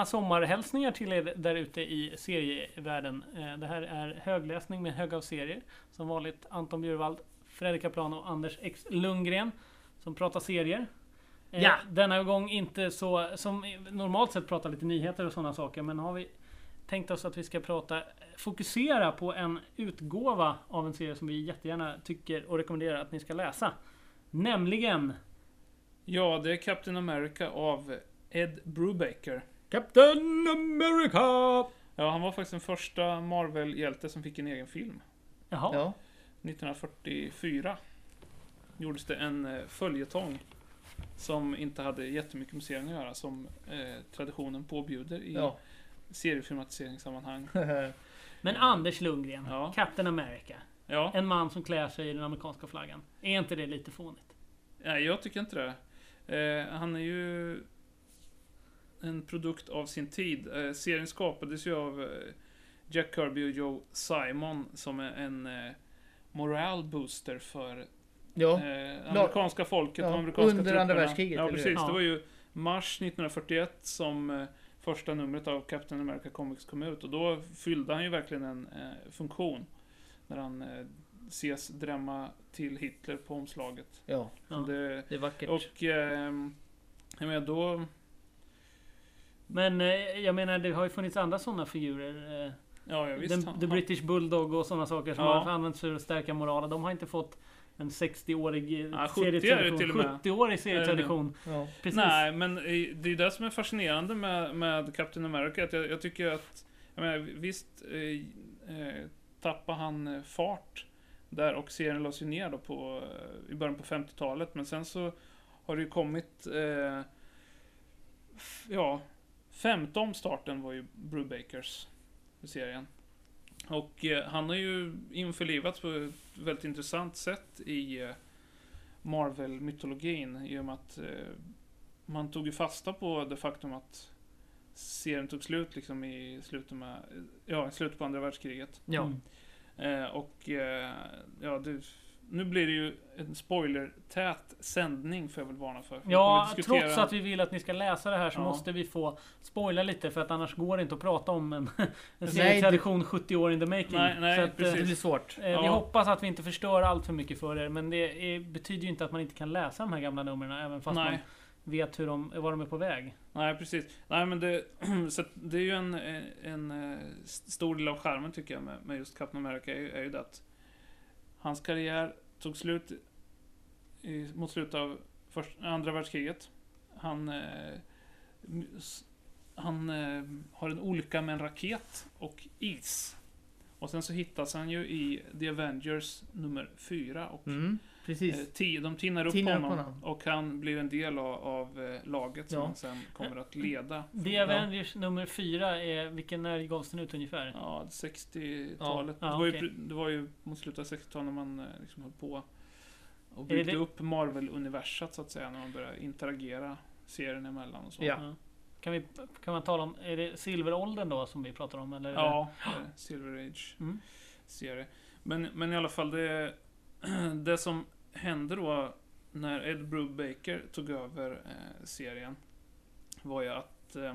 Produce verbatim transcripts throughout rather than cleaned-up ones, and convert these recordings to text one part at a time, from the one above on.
sommarhälsningar till er där ute i serievärlden. Det här är högläsning med hög av serier. Som vanligt Anton Bjurvald, Fredrik Kaplan och Anders X Lundgren som pratar serier. Ja. Denna gång inte så som normalt sett pratar lite nyheter och sådana saker, men har vi tänkt oss att vi ska prata fokusera på en utgåva av en serie som vi jättegärna tycker och rekommenderar att ni ska läsa. Nämligen Ja, det är Captain America av Ed Brubaker. Captain America! Ja, han var faktiskt den första Marvel-hjälte som fick en egen film. Jaha. Ja. nittonhundrafyrtiofyra gjordes det en eh, följetong som inte hade jättemycket med serien att göra, som eh, traditionen påbjuder i Ja. seriefilmatiseringssammanhang. Men Anders Lundgren, Ja. Captain America. Ja, En man som klär sig i den amerikanska flaggan. Är inte det lite fånigt? nej, jag tycker inte det. Eh, han är ju en produkt av sin tid. Eh, serien skapades ju av eh, Jack Kirby och Joe Simon som är en eh, moral booster för Ja. eh, amerikanska folket Ja, och amerikanska under andra trupperna. världskriget, Ja, eller hur? precis. Ja. Det var ju mars nittonhundrafyrtioett som eh, första numret av Captain America Comics kom ut. Och då fyllde han ju verkligen en eh, funktion när han eh, ses drämma till Hitler på omslaget. Ja, Ja. Det, det är vackert. och eh, jag menar då... Men eh, jag menar, det har ju funnits andra sådana figurer. Eh, Ja, jag visst. den, han- The British Bulldog och sådana saker som Ja. har använts för att stärka moralen. De har inte fått en sextio-årig Ja, sjuttio är det serietradition. till och med. sjuttio-årig serietradition. Ja. Precis. Nej, men eh, det är det som är fascinerande med, med Captain America. Att jag, jag tycker att, jag menar, visst eh, eh, tappar han eh, fart där och serien lades ju ner då på, eh, i början på femtiotalet. Men sen så har det ju kommit, eh, f- ja, femte omstarten var ju Brubakers för serien. Och eh, han har ju införlivats på ett väldigt intressant sätt i eh, Marvel-mytologin i och med att eh, man tog ju fasta på det faktum att serien tog slut liksom i slutet med, ja, i slutet på andra världskriget. Ja. Mm. Eh, och eh, ja, det, nu blir det ju en spoiler-tät sändning för jag vill varna för. för Ja, vi diskutera- trots att vi vill att ni ska läsa det här så Ja. måste vi få spoila lite, för att annars går det inte att prata om en, en Nej, serietradition sjuttio år in the making. Nej, nej, så att, eh, Det precis. blir svårt. Eh, Vi Ja. hoppas att vi inte förstör allt för mycket för er, men det är, betyder ju inte att man inte kan läsa de här gamla numren även fast Nej. man vet hur de, var de är på väg. Nej, precis. Nej, men det, så att det är ju en, en, eh, stor del av skärmen tycker jag med, med just Captain America är, ju- är ju det att hans karriär tog slut i, mot slutet av först, andra världskriget. Han, eh, s- han eh, har en olycka med en raket och is. Och sen så hittas han ju i The Avengers nummer fyra och Mm, eh, precis. ti, de tinnar upp Tinnar upp honom, honom. och han blir en del av, av eh, laget som Ja. han sen kommer att leda. The Avengers nummer fyra är, vilken när gavs den ut ungefär? Ja, sextiotalet. Ja. det, Ja, var ju, okej. pre- det var ju mot slutet av sextiotalet när man eh, liksom höll på och Är det byggde det- upp Marvel-universat så att säga, när man började interagera serien emellan och så. Ja. Kan, vi, kan man tala om, är det silveråldern då som vi pratar om? Eller är det- Ja, eh, Silver Age Mm. serie. Men, men i alla fall, det, det som hände då när Ed Brubaker tog över eh, serien var ju att eh,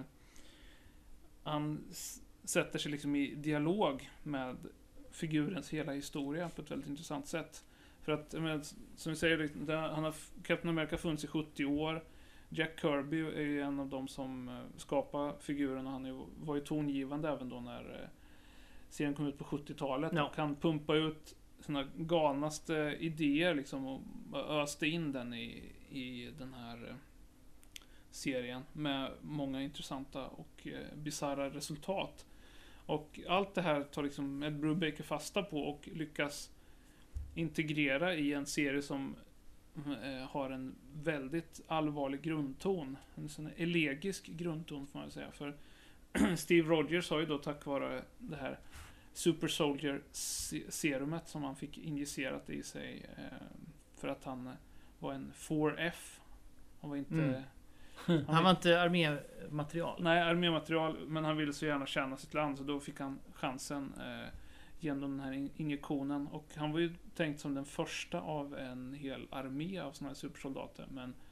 han s- sätter sig liksom i dialog med figurens hela historia på ett väldigt intressant sätt. För att, jag menar, som vi säger, det, han har, Captain America funnits i sjuttio år. Jack Kirby är ju en av dem som eh, skapar figuren, och han är, var ju tongivande även då när eh, serien kom ut på sjuttiotalet. Ja. Och han pumpade ut såna galnaste idéer liksom, och öste in den i, i den här eh, serien med många intressanta och eh, bizarra resultat. Och allt det här tar liksom Ed Brubaker fasta på och lyckas integrera i en serie som eh, har en väldigt allvarlig grundton. En sån elegisk grundton får man säga. För Steve Rogers har ju då tack vare det här Super Soldier se- serumet som han fick injicerat i sig eh, för att han eh, var en four F. Han var inte... Mm. Han, Han var inte armématerial. Nej, armématerial, men han ville så gärna tjäna sitt land, så då fick han chansen eh, genom den här in- injektionen. Och han var ju tänkt som den första av en hel armé av såna här supersoldater, men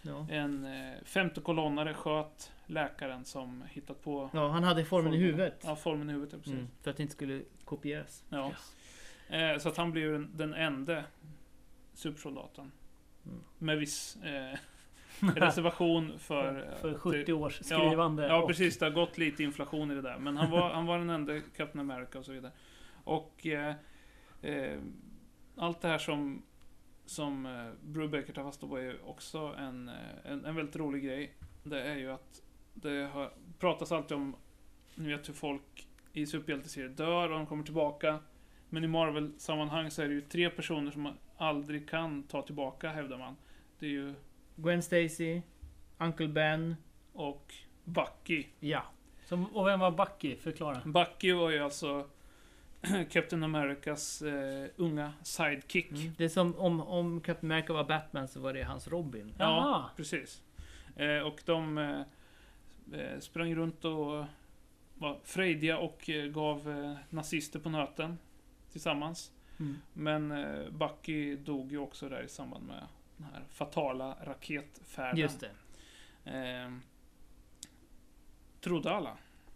Ja. En eh, femte kolonnare sköt läkaren som hittat på ja, han hade formen i huvudet. Ja, formen i huvudet, ja, precis. Mm, för att det inte skulle kopieras. Ja. Yes. Eh, så att han blev den, den enda supersoldaten. Mm. Med viss eh, reservation för... För att sjuttio det- års skrivande. Ja, och- precis. Det har gått lite inflation i det där. Men han var, han var den enda Captain America och så vidare. Och eh, eh, allt det här som, som eh, Brubaker tar fasta på är ju också en, eh, en, en väldigt rolig grej. Det är ju att det har, pratas alltid om, ni vet hur folk i superhjälteserier dör och de kommer tillbaka. Men i Marvel-sammanhang så är det ju tre personer som man aldrig kan ta tillbaka, hävdar man. Det är ju Gwen Stacy, Uncle Ben. och Bucky. Ja. Som, och vem var Bucky? Förklara. Bucky var ju alltså Captain Americas eh, unga sidekick. Mm. Det är som om, om Captain America var Batman så var det hans Robin. Ja, Jaha. precis. Eh, och de eh, eh, sprang runt och var frejdiga och eh, gav eh, nazister på nöten tillsammans. Mm. Men eh, Bucky dog ju också där i samband med den här fatala raketfärden. Just det. Eh, trodde alla.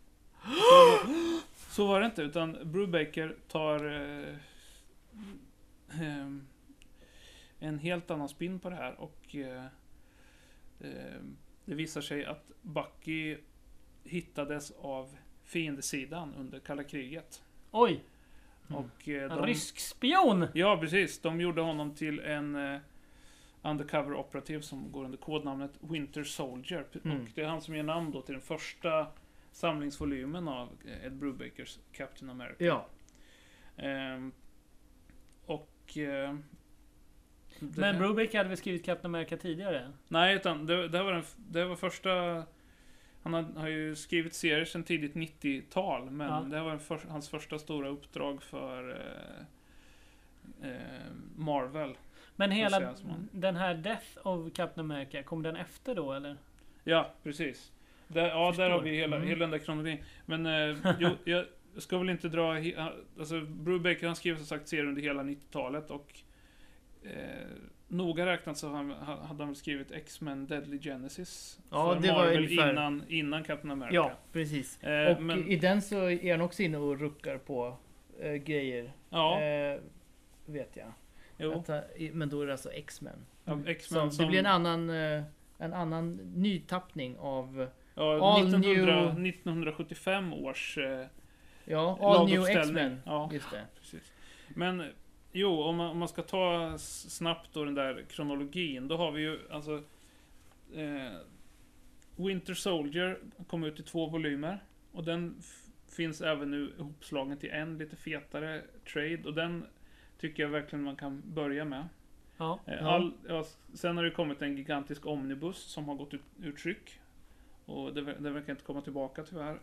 Så var det inte, utan Brubaker tar eh, eh, en helt annan spin på det här och eh, eh, det visar sig att Bucky hittades av fiendesidan under kalla kriget. Oj! Mm. Och, eh, En de, rysk spion! Ja, precis. De gjorde honom till en eh, undercover operativ som går under kodnamnet Winter Soldier. Mm. Och det är han som ger namn då till den första samlingsvolymen av Ed Brubakers Captain America. Ja. Ehm, och... Eh, det, Men Brubaker hade väl skrivit Captain America tidigare? Nej, utan det, det, här var den, det var första... Han har, har ju skrivit serier sedan tidigt nittiotal, men Ja. det här var den för, hans första stora uppdrag för eh, eh, Marvel. Men hela säga som man- den här Death of Captain America, kom den efter då eller? Ja, precis. Där, ja, Förstår. där har vi hela, Mm. hela den där kronologin. Men eh, jo, jag ska väl inte dra... he- Alltså, Brubaker han skrev som sagt serier under hela nittiotalet och eh, noga räknat så har han, hade han väl skrivit X-Men Deadly Genesis Ja, för det var Marvel ungefär- innan, innan Captain America. Ja, precis. Eh, Och men, i den så är han också inne och ruckar på eh, grejer. ja, Eh, vet jag. jo. Att, eh, i- men då är det alltså X-Men. Ja, Så X-Men det som, blir en annan, eh, en annan nytappning av ja, all nittonhundra, new- nittonhundrasjuttiofem års eh, ja, All New laguppställning. X-Men. Ja. Just det. Precis. Men jo, om man, om man ska ta s- snabbt då den där kronologin, då har vi ju alltså eh, Winter Soldier kom ut i två volymer och den f- finns även nu ihopslagen till en lite fetare trade och den tycker jag verkligen man kan börja med. Ja. Eh, Ja. All, ja, sen har det kommit en gigantisk omnibus som har gått ut, ur tryck och det, ver- det verkar inte komma tillbaka tyvärr.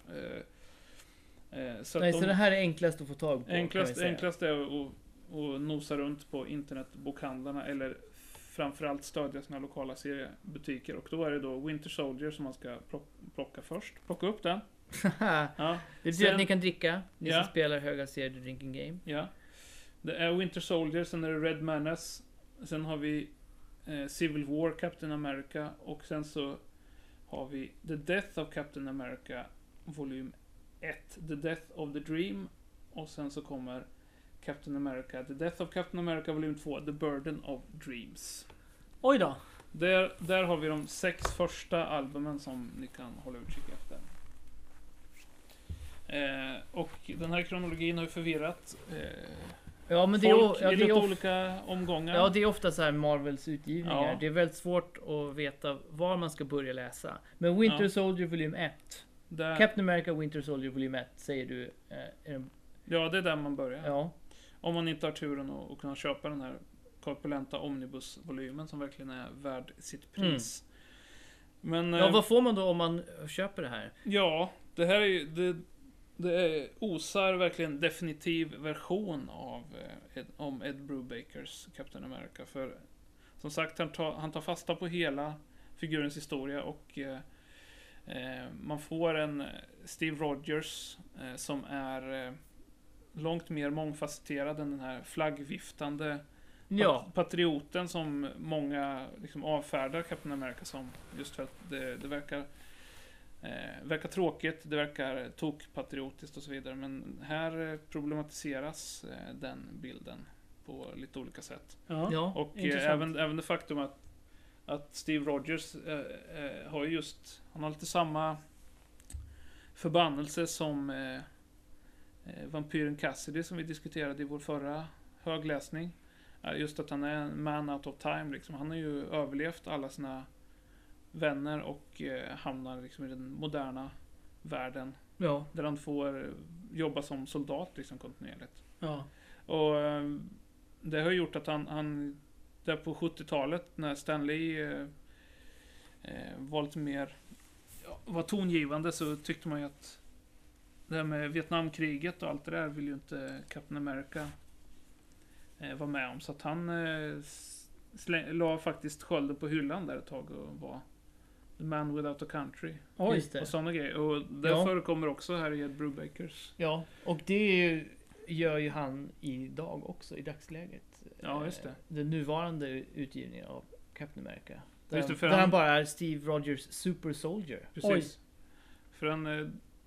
Eh, eh, så att Nej, de- så det här är enklast att få tag på. kan vi Enklast, säga. enklast är att, att, att nosa runt på internetbokhandlarna eller framförallt stödja sina lokala seriebutiker. Och då är det då Winter Soldier som man ska plock- plocka först. Plocka upp den. Ja, det betyder Sen- att ni kan dricka, ni Ja. som spelar höga serier drinking game. ja. Det är Winter Soldier, sen är det Red Menace. Sen har vi eh, Civil War, Captain America. Och sen så har vi The Death of Captain America, volym ett. The Death of the Dream. Och sen så kommer Captain America, The Death of Captain America, volym två. The Burden of Dreams. Oj då! Där, där har vi de sex första albumen som ni kan hålla utkik efter. Eh, och den här kronologin har ju förvirrat eh, Ja, men det är, folk o- ja, i det är lite of- olika omgångar. Ja, det är ofta så här Marvels utgivningar. Ja. Det är väldigt svårt att veta var man ska börja läsa. Men Winter Ja. Soldier volym ett. Där, Captain America Winter Soldier volym ett säger du. Eh, är det- ja, det är där man börjar. ja. Om man inte har turen att, att kunna köpa den här korpulenta omnibusvolymen som verkligen är värd sitt pris. Men ja, eh, vad får man då om man köper det här? ja, det här är ju det, det är osar verkligen definitiv version av eh, Ed, om Ed Brubakers Captain America. För som sagt, han tar, han tar fasta på hela figurens historia och eh, eh, man får en eh, Steve Rogers eh, som är eh, långt mer mångfacetterad än den här flaggviftande Ja. patrioten som många liksom avfärdar Captain America som. Just för att det, det verkar eh, verkar tråkigt, det verkar tokpatriotiskt och så vidare. Men här problematiseras eh, den bilden på lite olika sätt. Ja. Ja. Och eh, Intressant. även, även det faktum att, att Steve Rogers eh, eh, har ju just, han har lite samma förbannelse som eh, eh, vampyren Cassidy som vi diskuterade i vår förra högläsning. Eh, just att han är en man out of time liksom. Han har ju överlevt alla sina vänner och eh, hamnar liksom i den moderna världen Ja. där han får jobba som soldat liksom kontinuerligt. Ja. Och eh, det har gjort att han, han där på sjuttiotalet när Stanley eh, eh, var lite mer ja, var tongivande, så tyckte man ju att det här med Vietnamkriget och allt det där vill ju inte Captain America eh, vara med om. Så att han eh, släng, la faktiskt skölden på hyllan där ett tag och var The Man Without a Country Oj. Just det. och sådana grejer. Och det Ja. förekommer också här i Ed Brubakers. Ja, och det är ju, gör ju han idag också i dagsläget. Ja, just det. Eh, Den nuvarande utgivningen av Captain America. Där, Just det, för där han, han- bara är Steve Rogers Super Soldier. Precis. För han, eh,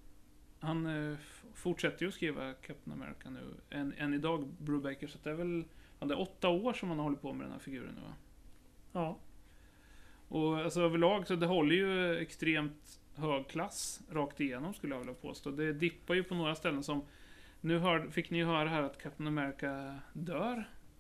han eh, f- fortsätter ju att skriva Captain America nu än, än idag, Brubaker. Så det är väl ja, det är åtta år som han har hållit på med den här figuren nu, va? Ja. Och alltså, överlag så det håller ju extremt hög klass rakt igenom, skulle jag vilja påstå. Det dippar ju på några ställen som nu hör, fick ni ju höra här att Captain America dör.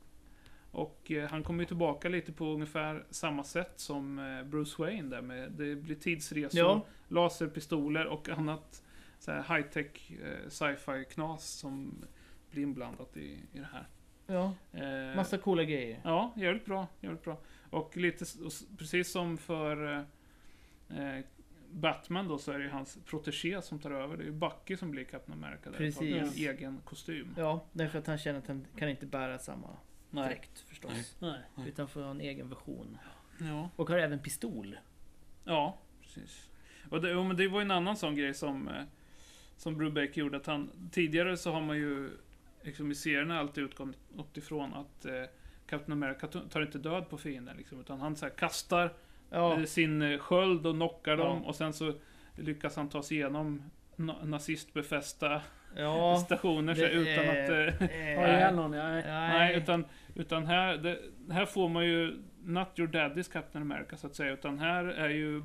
Och eh, han kommer ju tillbaka lite på ungefär samma sätt som eh, Bruce Wayne där med, det blir tidsresor, Ja. laserpistoler och annat så här high-tech eh, sci-fi knas som blir inblandat i, i det här. Ja, Eh, massa coola grejer. Ja, jävligt bra, jävligt bra. Och lite s- och s- precis som för eh, Batman då, så är det ju hans protégé som tar över. Det är ju Bucky som blir Captain America där ett tag, med en Precis. egen kostym. Ja, därför att han känner att han kan inte bära samma Nej. dräkt förstås. Nej. Utan får ha en egen version. Ja, Och har även pistol. ja precis. Och det, och men det var ju en annan sån grej som eh, som Brubaker gjorde, att han tidigare så har man ju liksom i serierna alltid utgått ifrån att eh, Captain America t- tar inte död på fienden liksom, utan han så här kastar Ja, eh, sin eh, sköld och knockar dem, Ja. och sen så lyckas han ta sig igenom na- nazistbefästa ja. stationer så, det utan är- att... Eh, eh, Har ihjäl någon? Nej. nej, utan, utan här, det, här får man ju not your daddy's Captain America så att säga, utan här är ju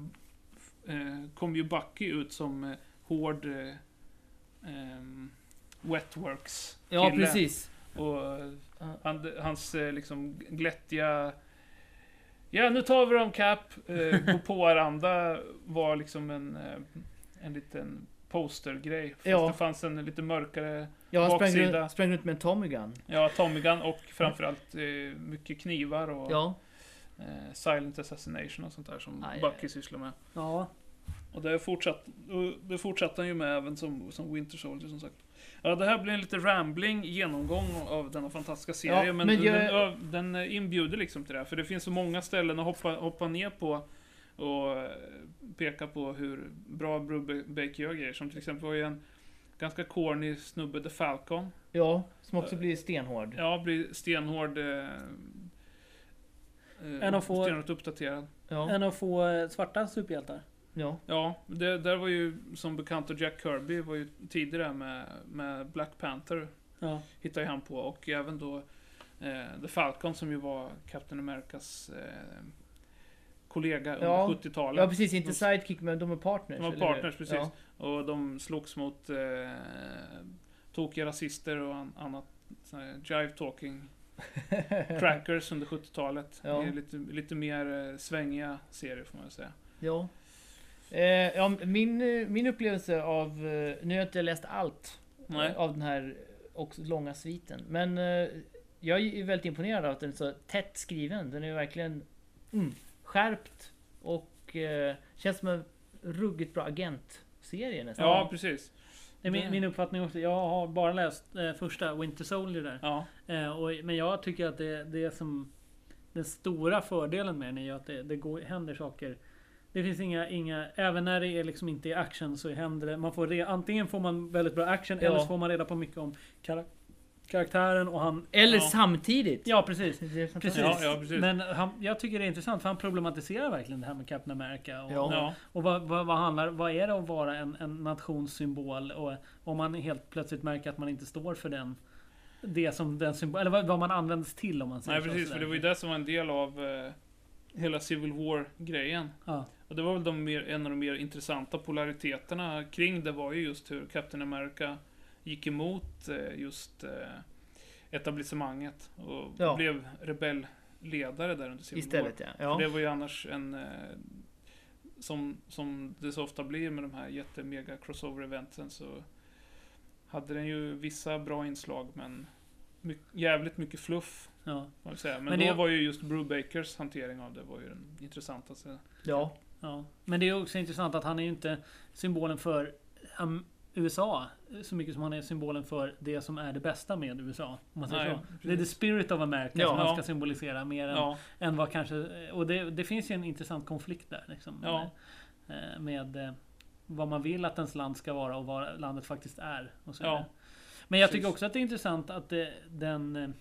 eh, kom ju Bucky ut som eh, hård eh, ehm, wetworks Ja, kille. precis. Och eh, Ja. han, hans eh, liksom glättiga ja, nu tar vi dem Cap, eh, gå på varandra var liksom en, eh, en liten postergrej. Fast Ja. det fanns en lite mörkare, Ja, han sprang baksida. runt, sprang runt med en Tommy Gun. ja, Tommy Gun och framförallt eh, mycket knivar och Ja. eh, silent assassination och sånt där som Aj, Bucky aj. sysslar med. Ja. Och det, fortsatt, och det fortsatte han ju med även som, som Winter Soldier som sagt. Ja, det här blir en lite rambling genomgång av denna fantastiska serie, Ja, men, men den, jag- den, ö- den eh, inbjuder liksom till det här, för det finns så många ställen att hoppa, hoppa ner på och eh, peka på hur bra Brubaker gör grejer, som till exempel var ju en ganska corny snubbe, The Falcon. Ja, som också blir stenhård. Ja, blir stenhård eh, eh, En av få- stenhårt uppdaterad. Ja. En av få eh, svarta superhjältar. Ja. Ja, det där var ju som bekant, och Jack Kirby var ju tidigare med, med Black Panther, Ja. hittade han på, och även då eh, The Falcon som ju var Captain Americas eh, kollega under Ja. sjuttiotalet. Ja, precis. Inte sidekick, men de är partners. De var eller hur? partners, precis. Ja. Och de slogs mot eh, tokiga rasister och an, annat sån här jive talking crackers under sjuttiotalet. Ja. Det är lite, lite mer eh, svängiga serier får man väl säga. Ja. Eh, ja, min, eh, min upplevelse av... Eh, nu har jag inte läst allt Nej. eh, av den här också långa sviten. Men eh, jag är väldigt imponerad av att den är så tätt skriven. Den är verkligen mm, skärpt och eh, känns som en ruggigt bra agentserie nästan. Ja, precis. Det är min, Det- min uppfattning också. Jag har bara läst eh, första Winter Soldier där. Ja, Eh, och, men jag tycker att det, det är som den stora fördelen med den är ju att det, det går, händer saker. Det finns inga, inga, även när det är liksom inte är action så händer det. Man får re, antingen får man väldigt bra action Ja. eller så får man reda på mycket om kara, karaktären och han... Eller Ja. samtidigt. Ja, precis. Det är Precis. fantastiskt. Ja, ja, precis. Men han, jag tycker det är intressant för han problematiserar verkligen det här med Captain America. Och, Ja. Ja. och vad, vad, vad, handlar, vad är det att vara en, en nationssymbol? Och om man helt plötsligt märker att man inte står för den. Det som den symbol, eller vad, vad man används till om man säger Nej, så. precis. sådär. För det var ju det som var en del av eh, hela Civil War-grejen. Ja, Och det var väl de mer, en av de mer intressanta polariteterna kring det var ju just hur Captain America gick emot eh, just eh, etablissemanget och Ja. blev rebellledare där under Civil War. Istället ja. ja. För det var ju annars en eh, som, som det så ofta blir med de här jättemega crossover-eventen så hade den ju vissa bra inslag men mycket, jävligt mycket fluff. ja. Kan man säga. Men, Men då det- var ju just Brubakers hantering av det var ju den intressantaste. ja. Ja, men det är också intressant att han är ju inte symbolen för um, U S A så mycket som han är symbolen för det som är det bästa med U S A. Om man säger Nej, så. precis. Det är the spirit of America Ja. som han Ja. ska symbolisera mer än, Ja, än vad kanske... Och det, det finns ju en intressant konflikt där. Liksom, Ja. med, med eh, vad man vill att ens land ska vara och vad landet faktiskt är. Och så Ja. vidare. Men jag tycker Precis. också att det är intressant att det, den... eh,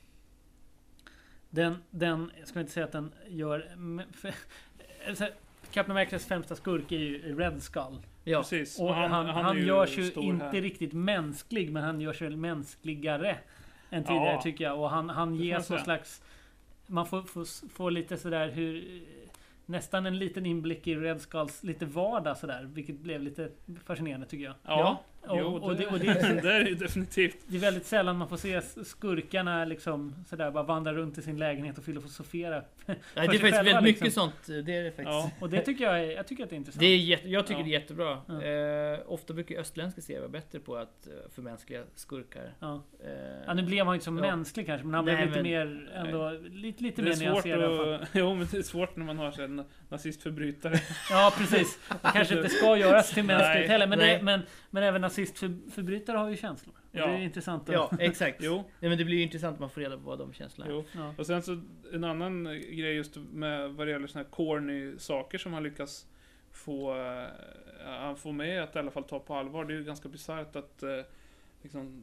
Den, den, jag ska inte säga att den gör... För, alltså, Captain Americas främsta skurk är ju Red Skull. ja. precis. Och han, han, är ju görs ju stor inte här. riktigt mänsklig, men han görs väl mänskligare än tidigare Ja. tycker jag. Och han, han Det får man ges någon säga. slags... Man får, får, får lite sådär hur... Nästan en liten inblick i Red Skulls lite vardag sådär. Vilket blev lite fascinerande tycker jag. Ja, Och, jo, och, det, det, och det, är, det är ju definitivt. det är väldigt sällan man får se skurkarna liksom sådär bara vandra runt i sin lägenhet och filosofera. Nej, det är sig faktiskt själva, väldigt mycket liksom. sånt. Det är det faktiskt. Ja. Och det tycker jag är, jag tycker att det är intressant. Det är jätte, jag tycker Ja. det är jättebra. Ja. Eh, ofta brukar östländska serier vara bättre på att eh, förmänskliga skurkar. Ja. Eh, Ja, nu blev han inte så Ja. mänsklig kanske, men han blev Nej, lite men- mer ändå, lite, lite Det är mer svårt nyanserad i alla fall. att, jo, men det är svårt när man har sig en nazistförbrytare. Ja, precis. Det kanske inte ska göras till mänskligt Nej, heller, men, nej. det, men, men även nazistförbrytare har ju känslor. Ja. Det är intressant att... ja, exakt. Jo, Nej, men det blir ju intressant att man får reda på vad de känslorna är. jo. Ja. Och sen så en annan grej just med vad det gäller såna här corny saker som han lyckas få, eh, han får med att i alla fall ta på allvar. Det är ju ganska bisarrt att eh, liksom,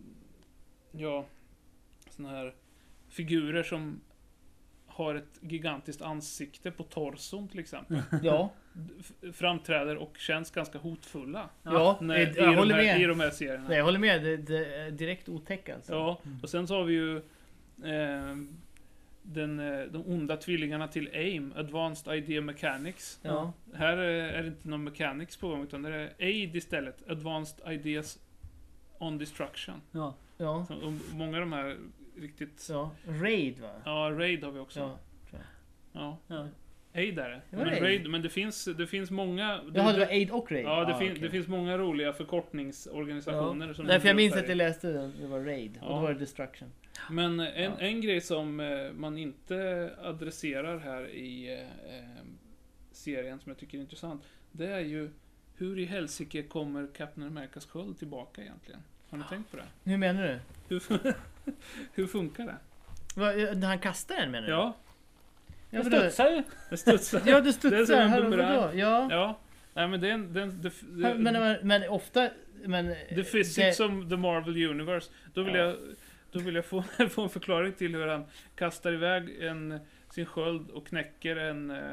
ja, såna här figurer som har ett gigantiskt ansikte på torson till exempel Ja, f- framträder och känns ganska hotfulla ja, när, jag, i, jag de håller här, i med. de här serierna. Nej, jag håller med. Det, det är direkt otäckt alltså. Ja, och sen så har vi ju eh, den, eh, de onda tvillingarna till AIM, Advanced Idea Mechanics. Ja. Här är är det inte någon mechanics på gång, utan det är A I D istället, Advanced Ideas on Destruction. Ja. Ja. Så, och många av de här riktigt... Ja. Raid va? Ja, Raid har vi också. Ja. Ja. Ja. Aid är det. Det var Men, Raid. Raid, men det finns, det finns många... Jaha, det var Aid och Raid? Ja, det, ah, fin, okej. det finns många roliga förkortningsorganisationer. Ja. Som Därför jag dyker upp minns här att i. jag läste det, det var Raid. Och Ja. då var det Destruction. Men en, Ja. en grej som eh, man inte adresserar här i eh, eh, serien som jag tycker är intressant. Det är ju hur i helsike kommer Captain Americas sköld tillbaka egentligen? Har ni tänkt på det? Hur menar du? Hur, hur funkar det? Va, när han kastar den menar du? Ja, ja Det vadå? studsar ju. det studsar. Ja, det Det är som studsar. en Hallå, bumerang. vadå? Ja. Ja, nej men det är en... Det, det, det, Men, men, men ofta... Men, The physics som the Marvel Universe. Då vill Ja. jag, då vill jag få, få en förklaring till hur han kastar iväg en, sin sköld och knäcker en, eh,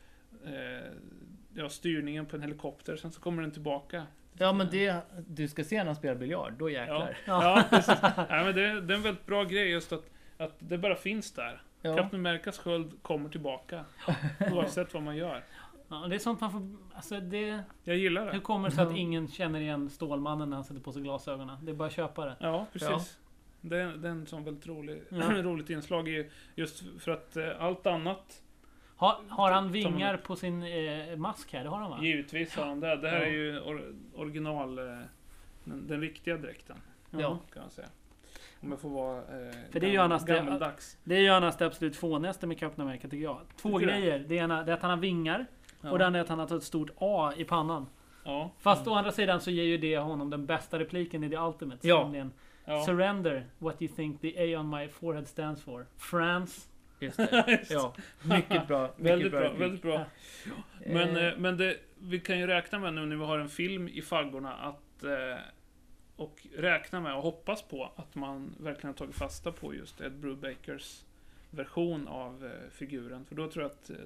eh, ja, styrningen på en helikopter. Sen så kommer den tillbaka. Ja, men det... Du ska se när han spelar biljard, då Ja, jäklar. ja precis. Nej, men det, det är en väldigt bra grej just att, att det bara finns där. Ja. Captain Americas sköld kommer tillbaka. Oavsett vad man gör. Ja, det är sånt man får... Alltså det, Jag gillar hur det. kommer det sig att ingen känner igen Stålmannen när han sätter på sig glasögonen? Det är bara att köpa det. Ja, precis. Ja. Det, är, det är en sån väldigt rolig, Ja. roligt inslag i, just för att eh, allt annat. Har, har han Som- vingar på sin eh, mask här? Det har han va? Givetvis har han det. Det här Ja. är ju or, original, eh, den, den riktiga dräkten Ja. kan man säga. Om jag får vara eh, För det är ju gam- annars det- gammaldags. Det är ju annars det absolut fånigaste med Captain America tycker jag. Två Tycker du det? grejer. Det ena det är att han har vingar. Ja. Och det andra är att han har ett stort A i pannan. Ja. Fast å andra sidan så ger ju det honom den bästa repliken i The Ultimate. Ja. Nämligen, Ja. Surrender what you think the A on my forehead stands for. France. Just det. Ja, mycket bra. Mycket Väldigt bra, replik. väldigt bra. Ja. Men, Eh, eh, men det, vi kan ju räkna med nu när vi har en film i faggorna att eh, och räknar med och hoppas på att man verkligen har tagit fasta på just Ed Brubakers version av eh, figuren. För då tror jag att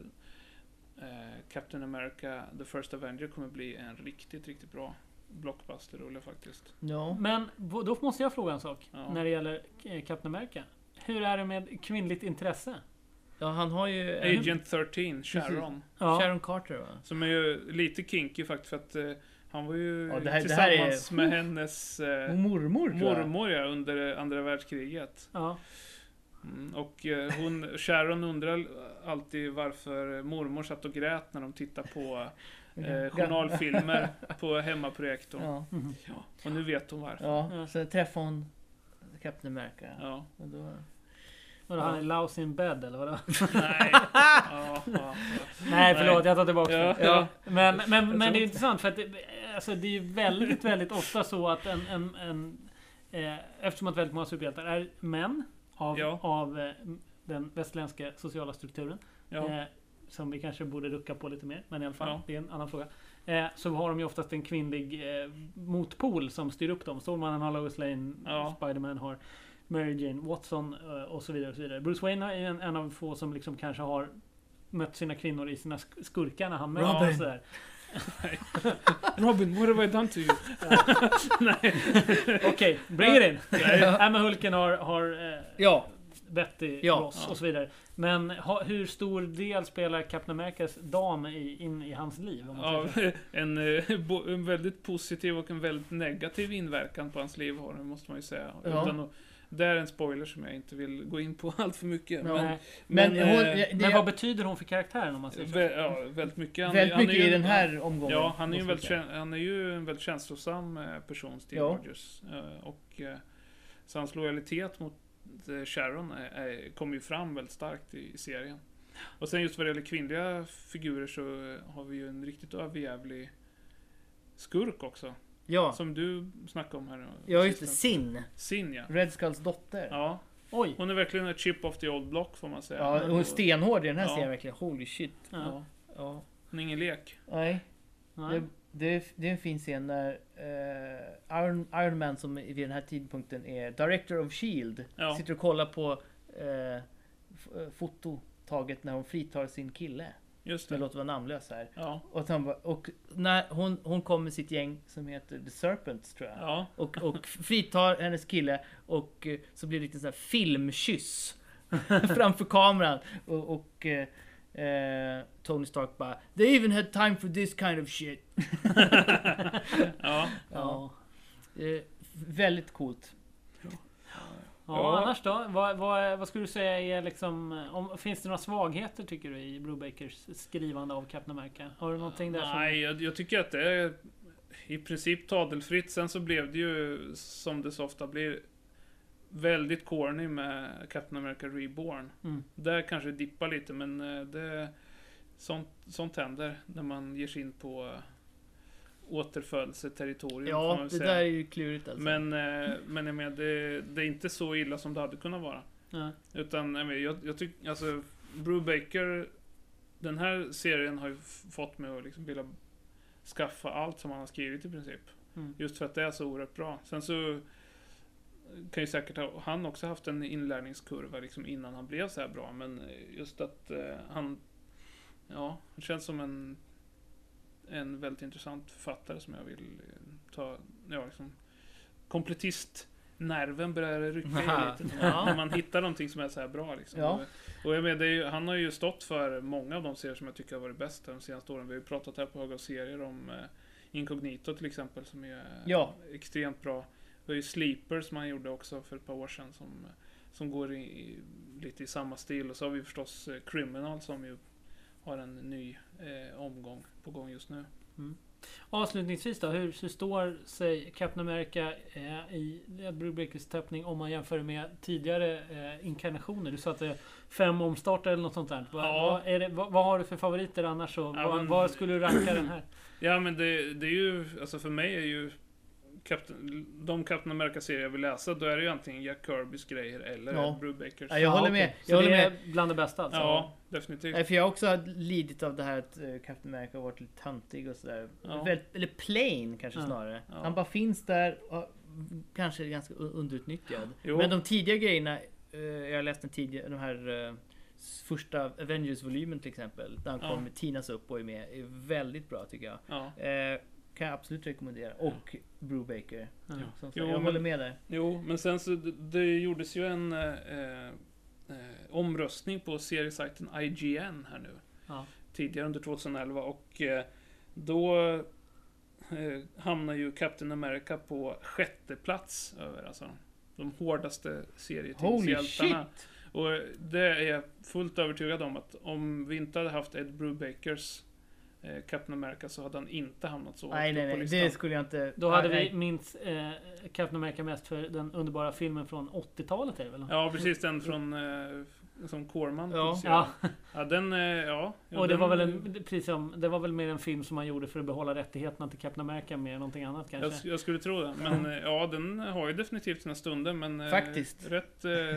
eh, Captain America The First Avenger kommer bli en riktigt, riktigt bra blockbuster-rulle faktiskt. Ja. Men då måste jag fråga en sak Ja. när det gäller eh, Captain America. Hur är det med kvinnligt intresse? Ja, han har ju... Agent tretton, Sharon. Ja. Sharon Carter, va? Som är ju lite kinky faktiskt för att eh, han var ju Ja, det här- det här tillsammans är- med hennes eh, Och mormor, tror jag. mormor ja, under andra världskriget. Ja. Mm, och eh, hon, Sharon undrar alltid varför mormor satt och grät när de tittar på eh, journalfilmer på hemmaprojektorn. Ja. Mhm. Ja, och nu vet hon varför. Ja, så träffade hon Captain America. Ja. Och då... Vadå, han är lousy in bed eller vadå? Nej. Ja, ja. Nej, förlåt, jag tar tillbaka Ja, det. ja. Men, men, men tror det är inte- intressant för att det, alltså, det är ju väldigt, väldigt ofta så att en, en, en eh, eftersom att väldigt många superhjältar är män av, Ja. av eh, den västerländska sociala strukturen. Ja. Eh, som vi kanske borde rucka på lite mer, men i alla fall, Ja. det är en annan fråga. Eh, så har de ju oftast en kvinnlig eh, motpol som styr upp dem. Stålmannen har Lois Lane, Ja. Spider-Man har Mary Jane Watson eh, och så vidare och så vidare. Bruce Wayne är en, en av få som liksom kanske har mött sina kvinnor i sina sk- skurkar när han möter Robin. och sådär. Robin, what have I done to you? Nej. Okej, bring it in! Nej. Nej men Hulken har, har eh, Ja. Betty Ja. Ross Ja. och så vidare. Men ha, hur stor del spelar Captain Americas dam i, in i hans liv? Om man Ja, säger så? en, eh, bo- en väldigt positiv och en väldigt negativ inverkan på hans liv har det, måste man ju säga. Ja. Utan att, det är en spoiler som jag inte vill gå in på allt för mycket. Men, Nej. Men, men, hon, eh, det, Men vad betyder hon för karaktären om man säger så? vä- ja, väldigt mycket. Han, väldigt han är mycket ju, i den här omgången. Ja, han är, ju måste väldigt, vi säga. kä- han är ju en väldigt känslosam eh, person, Steve Ja. Rogers. Eh, Och, eh, så hans lojalitet mot eh, Sharon är, är, kommer ju fram väldigt starkt i, i serien. Och sen just vad det gäller kvinnliga figurer så eh, har vi ju en riktigt överjävlig skurk också. Ja, Som du snackade om här. ja just det. sist. Sin. Sin ja. Red Skulls dotter. Ja, Ja. Oj! Hon är verkligen ett chip of the old block får man säga. ja hon är stenhård i den här Ja. serien verkligen. Holy shit. Ja. Ja. Ja. Hon är ingen lek. Nej. Nej. Det, det, är, det är en fin scen när eh, Iron, Iron Man, som vid den här tidpunkten är Director of Shield, Ja. sitter och kollar på eh, f- eh, foto taget när hon fritar sin kille. Just Det det. låter vara namnlös här. Ja. Och, han bara, och när hon, hon kommer med sitt gäng som heter The Serpents, tror jag. Ja. Och, och fritar hennes kille och eh, så blir det lite sån här filmkyss framför kameran. Och, och eh, eh, Tony Stark bara "They even had time for this kind of shit." Ja. Ja. Eh, väldigt coolt. Ja, Ja. annars då? Vad, vad, vad skulle du säga är liksom... Om, finns det några svagheter tycker du i Brubakers skrivande av Captain America? Har du någonting där som... Nej, jag, jag tycker att det är i princip tadelfritt. Sen så blev det ju, som det så ofta blir, väldigt corny med Captain America Reborn. Mm. Där kanske det dippar lite, men eh, det, sånt, sånt händer när man ger sig in på eh, återfödelseterritorium. får man Ja, väl det säga. där är ju klurigt alltså. Men, eh, men jag menar, det, det är inte så illa som det hade kunnat vara. Ja. Utan jag, menar, jag, jag tycker, alltså, Brubaker, den här serien har ju f- fått mig att liksom vilja skaffa allt som han har skrivit i princip. Mm. Just för att det är så oerhört bra. Sen så kan ju säkert ha, han också haft en inlärningskurva liksom innan han blev så här bra. Men just att eh, han, ja, han känns som en en väldigt intressant författare som jag vill eh, ta, ja liksom, kompletistnerven börjar rycka i lite. Ja. När man hittar någonting som är så här bra liksom. Ja. Och, och jag menar, det är ju, han har ju stått för många av de serier som jag tycker har varit bäst de senaste åren. Vi har ju pratat här på Höga serier om eh, Incognito till exempel, som är Ja. extremt bra. Det är ju Sleeper som han gjorde också för ett par år sedan, som, som går i, i, lite i samma stil. Och så har vi förstås eh, Criminal som ju har en ny eh, omgång på gång just nu. Avslutningsvis då, hur, hur står sig Captain America eh, i Ed Brubakers tappning om man jämför med tidigare eh, inkarnationer? Du sa att det är fem omstarter eller något sånt där. Va, Ja. vad, är det, vad, vad har du för favoriter annars? Och, Ja, vad, men- vad skulle du ranka den här? Ja, men det, det är ju, alltså för mig är ju Captain, de Captain America-serier jag vill läsa, då är det ju antingen Jack Kirbys grejer eller Ja. Ed Brubakers. Ja, jag håller med. okej. Jag Så håller det med. är bland det bästa alltså? Ja, definitivt. Nej, för jag har också lidit av det här att uh, Captain America har varit lite töntig och sådär. Ja. Väldigt, eller plain kanske Ja. snarare. Ja. Han bara finns där och kanske ganska u- underutnyttjad. Jo. Men de tidiga grejerna, eh, jag har läst den tidiga, de här eh, första Avengers-volymen till exempel, där han Ja. kommer Tinas upp och är med, är väldigt bra tycker jag. Ja. Eh, kan jag absolut rekommendera. Och Brubaker. Ja. Som sagt, Jo, jag men- håller med där. Jo, men sen så det, det gjordes ju en eh, eh, omröstning på seriesajten I G N här nu. Ja. Tidigare under tjugoelva och eh, då eh, hamnar ju Captain America på sjätte plats över alltså de hårdaste Holy serietidshjältarna. shit! Och det är jag fullt övertygad om att om vi inte hade haft Ed Brubakers eh, Captain America så hade han inte hamnat så Nej, högt nej, upp på nej. listan. Det skulle jag inte... Då hade nej, vi minst eh, Captain America mest för den underbara filmen från åttiotalet är det väl? Ja, precis den från eh, som Corman Ja. producerade. Ja. Ja, den, eh, ja. ja Och det den, var väl en, precis som, det var väl mer en film som man gjorde för att behålla rättigheterna till Captain America mer än någonting annat jag, kanske. jag skulle tro det. Men eh, ja, den har ju definitivt sina stunder. Men eh, Faktiskt. rätt... Eh,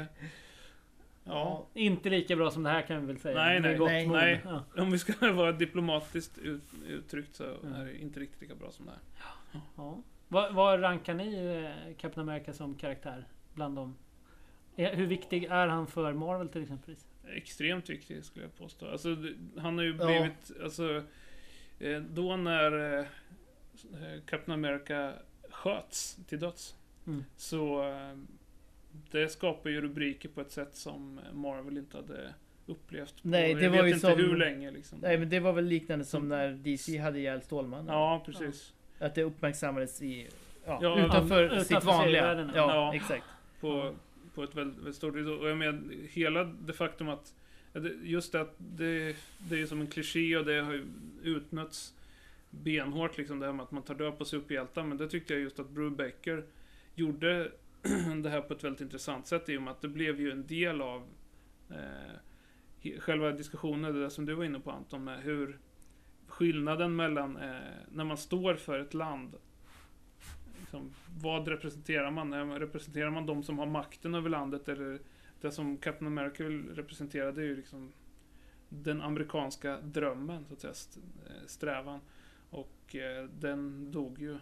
ja, Inte lika bra som det här kan vi väl säga. Nej, Med nej, gott nej. mod. nej. Ja. om vi ska vara diplomatiskt ut, uttryckt så Mm. är det inte riktigt lika bra som det här. Ja. Vad, vad rankar ni eh, Captain America som karaktär bland dem? Eh, Hur viktig är han för Marvel till exempel? Extremt viktig skulle jag påstå. Alltså, det- han har ju Ja. blivit... Alltså, eh, då när eh, Captain America sköts till döds Mm. så eh, det skapar ju rubriker på ett sätt som Marvel inte hade upplevt på, Nej, det jag var vet ju inte som- hur länge liksom. Nej, men det var väl liknande som när D C hade ihjäl Stålmannen. Ja, precis. Att det uppmärksammades i... Ja, Ja, utanför utanför sitt vanliga. serievärlden, Ja, ja. exakt. På, på ett väldigt, väldigt stort... Och jag menar, hela det faktum att... Just det att det, det är ju som en kliché och det har ju utnötts benhårt liksom det här med att man tar död på superhjältar. Men det tyckte jag just att Brubaker gjorde det här på ett väldigt intressant sätt i och med att det blev ju en del av eh, he- själva diskussionen, det där som du var inne på Anton, med hur skillnaden mellan eh, när man står för ett land, liksom, vad representerar man? Eh, Representerar man de som har makten över landet eller det som Captain America vill representera, det är ju liksom den amerikanska drömmen, så att säga, st- eh, strävan. Och eh, den dog ju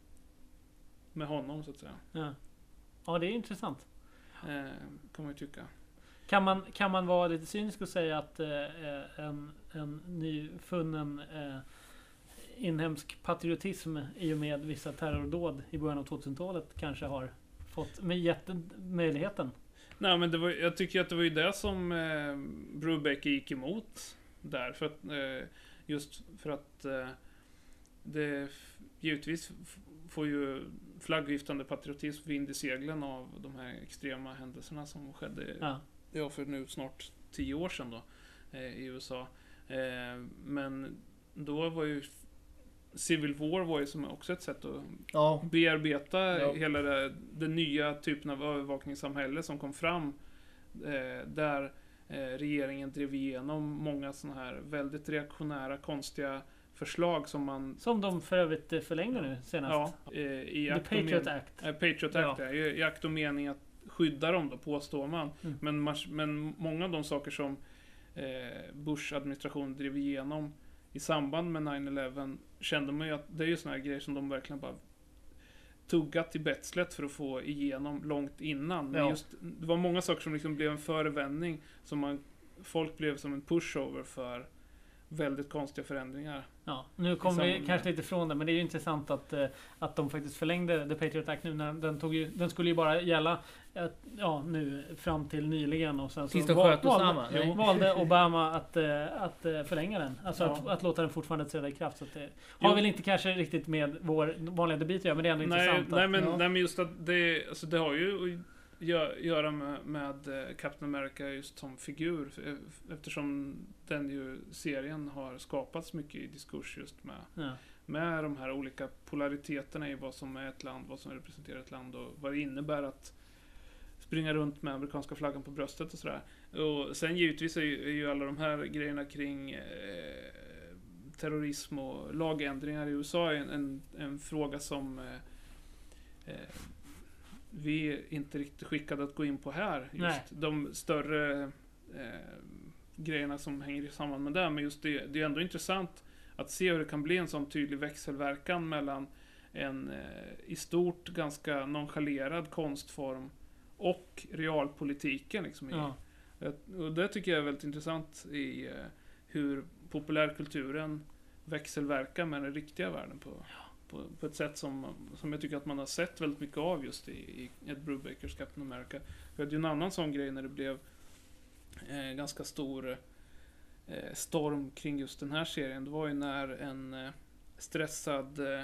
med honom, så att säga. Ja. Ja, det är intressant. Eh, kan man ju tycka. Kan man, kan man vara lite cynisk och säga att eh, en, en nyfunnen eh, inhemsk patriotism i och med vissa terrordåd i början av tvåtusentalet kanske har fått med gett möjligheten? Nej, men det var, jag tycker att det var ju det som eh, Brubaker gick emot där. För att, eh, just för att eh, det f- givetvis f- får ju flaggviftande patriotism vind i seglen av de här extrema händelserna som skedde Ja. ja, för nu snart tio år sedan då eh, i U S A. Eh, men då var ju Civil War var ju som också ett sätt att Ja, bearbeta Ja. hela det, den nya typen av övervakningssamhälle som kom fram eh, där eh, regeringen drev igenom många sådana här väldigt reaktionära, konstiga förslag som man Som de för övrigt eh, förlängde nu senast. ja, eh, i The akt och Patriot men- Act. eh, Patriot Act, ja. i, i akt och mening att skydda dem då, påstår man. Mm. Men, mars- men många av de saker som eh, Bush-administrationen drev igenom i samband med nine eleven kände man ju att det är ju såna här grejer som de verkligen bara tuggat i betslet för att få igenom långt innan. Men Ja. just, det var många saker som liksom blev en förevändning som man, folk blev som en pushover för väldigt konstiga förändringar. Ja, nu kommer I vi samband kanske med- lite ifrån det, men det är ju intressant att, eh, att de faktiskt förlängde The Patriot Act nu när den tog ju, den skulle ju bara gälla eh, ja, nu fram till nyligen och sen så tills de val- sköt valde, Osama. Nej. valde Obama att, eh, att eh, förlänga den. Alltså att, Ja. att låta den fortfarande träda i kraft. Så att det Jo. har väl inte kanske riktigt med vår vanliga debit att göra, men det är ändå Nej, intressant. nej, att, men, ja. nej men just att det, alltså det har ju att gö- göra med, med eh, Captain America just som figur eh, eftersom den ju serien har skapats mycket i diskurs just med, ja. med de här olika polariteterna i vad som är ett land, vad som representerar ett land och vad det innebär att springa runt med amerikanska flaggan på bröstet och sådär. Och sen givetvis är ju, är ju alla de här grejerna kring eh, terrorism och lagändringar i U S A en, en, en fråga som eh, eh, vi är inte riktigt skickade att gå in på här. Just Nej. de större eh, grejerna som hänger samman med det. Men just det, det är ändå intressant att se hur det kan bli en sån tydlig växelverkan mellan en eh, i stort ganska nonchalerad konstform och realpolitiken liksom. I, Ja. Och det tycker jag är väldigt intressant i eh, hur populärkulturen växelverkar med den riktiga världen på, på, på ett sätt som, som jag tycker att man har sett väldigt mycket av just i, i Ed Brubakers Captain America. Vi hade ju en annan sån grej när det blev eh, ganska stor eh, storm kring just den här serien. Det var ju när en eh, stressad eh,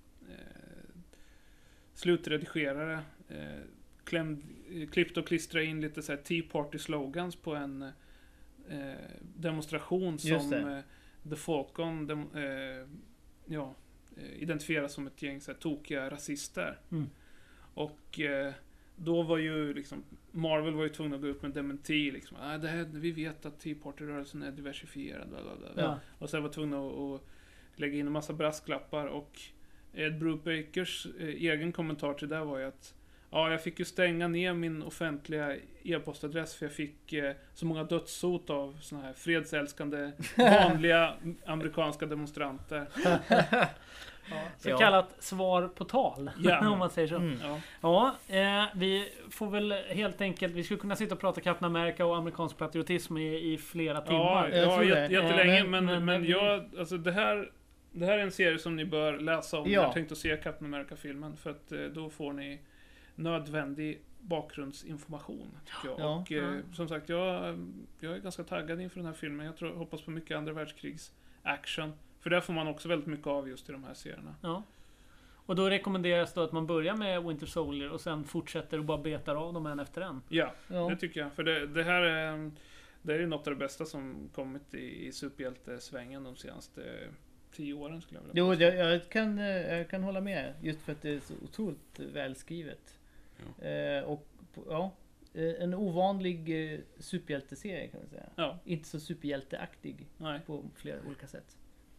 slutredigerare eh, klämd, klippt och klistra in lite så här Tea Party slogans på en eh, demonstration som eh, The Falcon dem, eh, ja, eh, identifieras som ett gäng så här tokiga rasister. Mm. Och eh, då var ju liksom Marvel var ju tvungen att gå upp med dementi liksom. Ah, det här, vi vet att Tea Party-rörelsen är diversifierad bla bla bla. Ja. Och sen var tvungna att, att lägga in en massa brasklappar, och Ed Brubakers eh, egen kommentar till det var ju att ja, jag fick ju stänga ner min offentliga e-postadress för jag fick eh, så många dödshot av såna här fredsälskande vanliga amerikanska demonstranter. Ja, så Ja. kallat svar på tal, Ja. om man säger så. Mm. Ja. Ja, eh, vi får väl helt enkelt, vi skulle kunna sitta och prata Captain America och amerikansk patriotism i, i flera Ja, timmar. Jag ja tror jät- det. jättelänge, Eh, men, men- men, men- jag, alltså det här, det här är en serie som ni bör läsa om Ja. ni har tänkt att se Captain America-filmen, för att eh, då får ni nödvändig bakgrundsinformation, tycker jag. Ja. Och eh, Ja. som sagt, jag, jag är ganska taggad inför den här filmen. Jag tror, hoppas på mycket andra världskrigs action, för där får man också väldigt mycket av just i de här serierna. Ja. Och då rekommenderas då att man börjar med Winter Soldier och sen fortsätter och bara betar av dem en efter en. Ja, Ja. det tycker jag. För det, det här är, det är ju något av det bästa som kommit i, i superhjältesvängen de senaste tio åren, skulle jag vilja Jo, påstå. jag, jag, kan, eh, jag kan hålla med. Just för att det är så otroligt välskrivet. Eh, och på- ja, eh, en ovanlig eh, superhjälteserie kan man säga. Ja, Inte så superhjälteaktig nej. på flera olika sätt.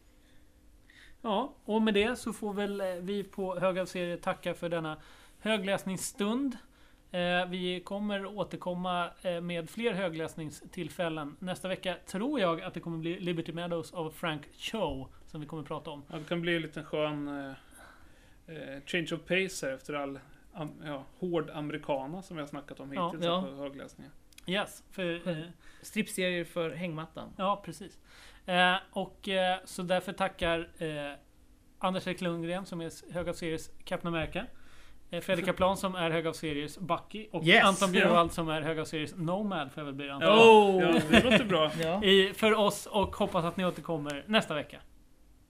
Ja, och med det så får väl eh, vi på Hög av Serier tacka för denna högläsningsstund. Eh, vi kommer återkomma eh, med fler högläsningstillfällen. Nästa vecka tror jag att det kommer bli Liberty Meadows av Frank Cho som vi kommer prata om. Ja, det kan bli en liten skön eh, eh, change of pace här efter all am, ja, hård americana som vi har snackat om Ja, hittills ja. på högläsningen. Yes, för, eh, Stripserier för hängmattan. ja precis. Eh, och eh, så därför tackar eh, Anders Erik Lundgren som är Hög av Seriers Captain America. Eh, Fredrik Kaplan som är Hög av Seriers Bucky. Och Yes! Anton Bjurvald som är Hög av Seriers Nomad får jag väl bli antar. Ja, Oh! ja, det låter bra. Ja. I, för oss och hoppas att ni återkommer nästa vecka.